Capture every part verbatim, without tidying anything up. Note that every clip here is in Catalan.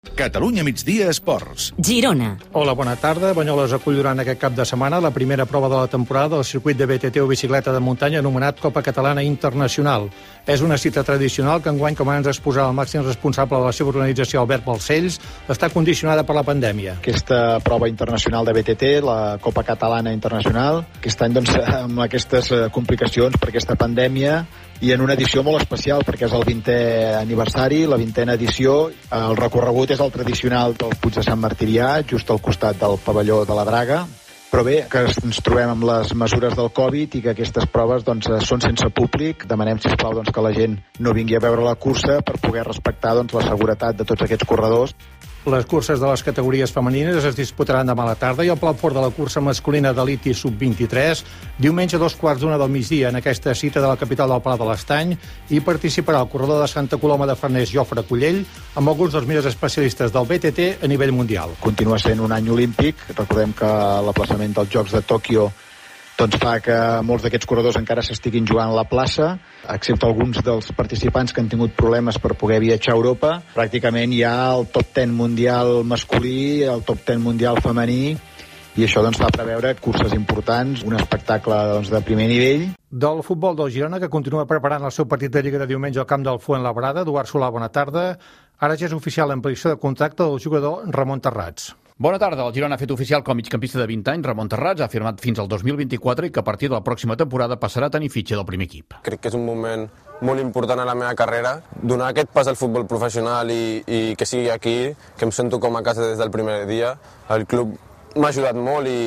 Catalunya Migdia Esports. Girona. Hola, bona tarda. Banyoles acull durant aquest cap de setmana la primera prova de la temporada del circuit de B T T o bicicleta de muntanya anomenat Copa Catalana Internacional. És una cita tradicional que enguany, com ens exposarà el màxim responsable de la seva organització, Albert Balcells, està condicionada per la pandèmia. Aquesta prova internacional de B T T, la Copa Catalana Internacional, aquest any doncs, amb aquestes complicacions per aquesta pandèmia i en una edició molt especial perquè és el vintè aniversari, la vintena edició. El recorregut és el tradicional del Puig de Sant Martirià, just al costat del pavelló de la Draga. Però bé, que ens trobem amb les mesures del Covid i que aquestes proves doncs, són sense públic. Demanem, sisplau, doncs, que la gent no vingui a veure la cursa per poder respectar doncs, la seguretat de tots aquests corredors. Les curses de les categories femenines es disputaran demà a la tarda i el pla fort de la cursa masculina d'elit i sub vint-i-tres diumenge a dos quarts d'una del migdia en aquesta cita de la capital del Pla de l'Estany i participarà el corredor de Santa Coloma de Farners, Jofre Cullell, amb alguns dels millors especialistes del B T T a nivell mundial. Continua sent un any olímpic. Recordem que l'aplaçament dels Jocs de Tòquio doncs fa que molts d'aquests corredors encara s'estiguin jugant a la plaça, excepte alguns dels participants que han tingut problemes per poder viatjar a Europa. Pràcticament hi ha el top deu mundial masculí, el top deu mundial femení, i això doncs, fa preveure curses importants, un espectacle doncs, de primer nivell. Del futbol del Girona, que continua preparant el seu partit de Lliga de diumenge al camp del Fuenlabrada. Eduard Solà, bona tarda. Ara ja és oficial l'ampliació de contracte del jugador Ramon Terrats. Bona tarda. El Girona ha fet oficial com migcampista de vint anys, Ramon Terrats, ha firmat fins al dos mil vint-i-quatre i que a partir de la pròxima temporada passarà a tenir fitxa del primer equip. Crec que és un moment molt important a la meva carrera, donar aquest pas al futbol professional i, i que sigui aquí, que em sento com a casa des del primer dia. El club m'ha ajudat molt i,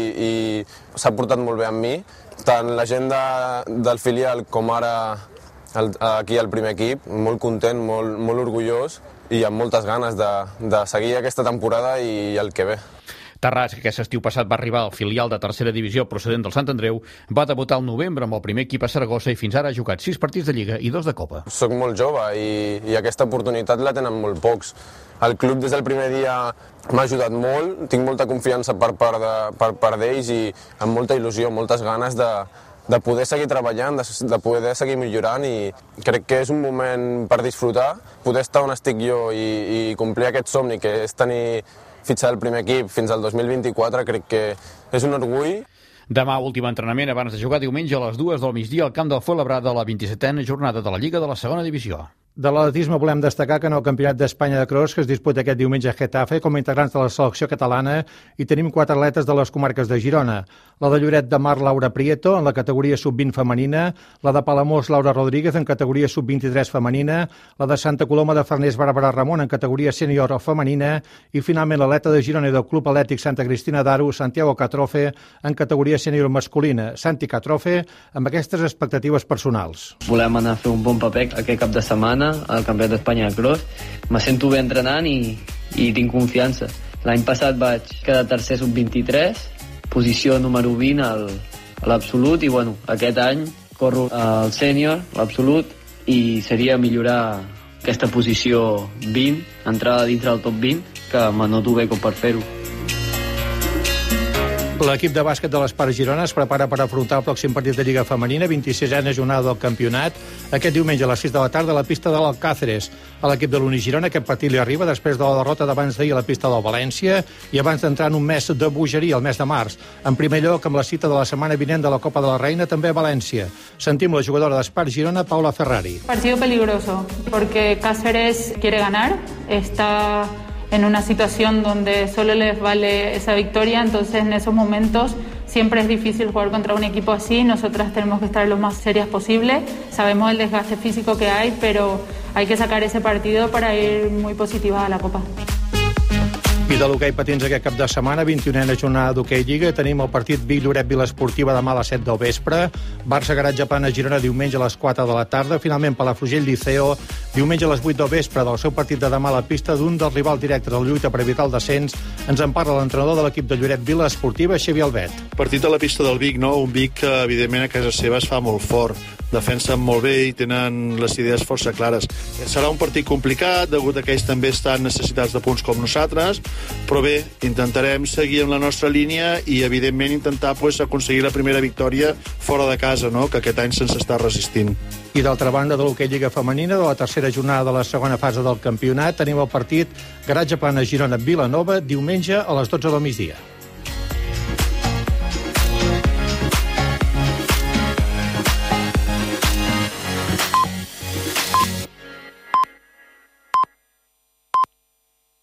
i s'ha portat molt bé amb mi, tant la gent de, del filial com ara el, aquí al primer equip, molt content, molt, molt orgullós i amb moltes ganes de, de seguir aquesta temporada i el que ve. Terrats, que aquest estiu passat va arribar al filial de tercera divisió procedent del Sant Andreu, va debutar al novembre amb el primer equip a Saragossa i fins ara ha jugat sis partits de Lliga i dos de Copa. Soc molt jove i, i aquesta oportunitat la tenen molt pocs. El club des del primer dia m'ha ajudat molt, tinc molta confiança per part de, per part d'ells i amb molta il·lusió, moltes ganes de, de poder seguir treballant, de, de poder seguir millorant i crec que és un moment per disfrutar, poder estar on estic jo i, i complir aquest somni que és tenir fitxar el primer equip fins al dos mil vint-i-quatre, crec que és un orgull. Demà, últim entrenament abans de jugar diumenge a les dues del migdia al camp del Fuenlabrada a la vint-i-setena jornada de la Lliga de la segona divisió. De l'atletisme volem destacar que en el Campionat d'Espanya de Cross, que es disputa aquest diumenge a Getafe, com a integrants de la selecció catalana, hi tenim quatre atletes de les comarques de Girona. La de Lloret de Mar, Laura Prieto, en la categoria sub vint femenina, la de Palamós, Laura Rodríguez, en categoria sub vint-i-tres femenina, la de Santa Coloma de Farners, Bàrbara Ramon, en categoria sènior femenina, i finalment l'atleta de Girona i del Club Atlètic Santa Cristina d'Aro, Santiago Catrofe, en categoria sènior masculina. Santi Catrofe, amb aquestes expectatives personals. Volem anar a fer un bon paper aquest cap de setmana al Campionat d'Espanya de Cross. Me sento bé entrenant i, i tinc confiança. L'any passat vaig quedar tercer sub vint-i-tres, posició número vint al, a l'absolut, i bueno, aquest any corro al sènior, l'absolut, i seria millorar aquesta posició vint, entrar dintre del top vint, que me noto bé com per fer-ho. L'equip de bàsquet de l'Espart Girona es prepara per afrontar el pròxim partit de Lliga Femenina, vint-i-sisena jornada del campionat, aquest diumenge a les sis de la tarda a la pista de l'Alcáceres. A l'equip de l'Uni Girona aquest partit li arriba després de la derrota d'abans d'ahir a la pista del València i abans d'entrar en un mes de bogeria, el mes de març. En primer lloc, amb la cita de la setmana vinent de la Copa de la Reina, també a València. Sentim la jugadora d'Espart Girona, Paula Ferrari. Partido peligroso, porque Cáceres quiere ganar, está en una situación donde solo les vale esa victoria, entonces en esos momentos siempre es difícil jugar contra un equipo así. Nosotras tenemos que estar lo más serias posible, sabemos el desgaste físico que hay, pero hay que sacar ese partido para ir muy positiva a la Copa. I de l'hoquei patins aquest cap de setmana, vint-i-unena jornada d'hoquei Lliga, tenim el partit Vic-Lloret Vila Esportiva demà a les set del vespre, Barça Garatge Plana Girona diumenge a les quatre de la tarda, finalment Palafrugell Liceo diumenge a les vuit del vespre. Del seu partit de demà a la pista d'un dels rivals directes de la lluita per evitar el descens ens en parla l'entrenador de l'equip de Lloret Vila Esportiva, Xavier Albet. Partit a la pista del Vic, no? Un Vic que evidentment a casa seva es fa molt fort, defensen molt bé i tenen les idees força clares. Serà un partit complicat, degut a que ells també estan necessitats de punts com nosaltres, però bé, intentarem seguir amb la nostra línia i, evidentment, intentar pues, aconseguir la primera victòria fora de casa, no? Que aquest any se'ns està resistint. I d'altra banda, de l'hoquei Lliga Femenina, de la tercera jornada de la segona fase del campionat, tenim el partit Garatge Plana Girona-Vilanova diumenge a les dotze del migdia.